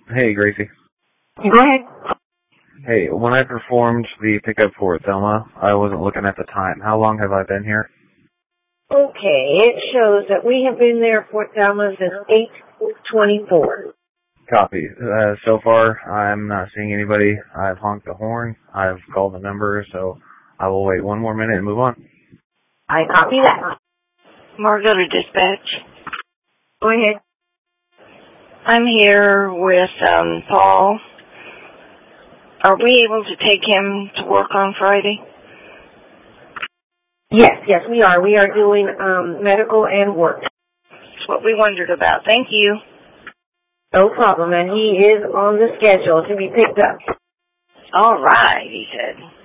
Hey, Gracie. Go ahead. Hey, when I performed the pickup for Thelma, I wasn't looking at the time. How long have I been here? Okay, it shows that we have been there for Thelma since 8:24. Copy. So far, I'm not seeing anybody. I've honked the horn. I've called the number, so I will wait one more minute and move on. I copy that. Margot to dispatch. Go ahead. I'm here with Paul. Are we able to take him to work on Friday? Yes, we are. We are doing medical and work. That's what we wondered about. Thank you. No problem, and he is on the schedule to be picked up. All right, he said.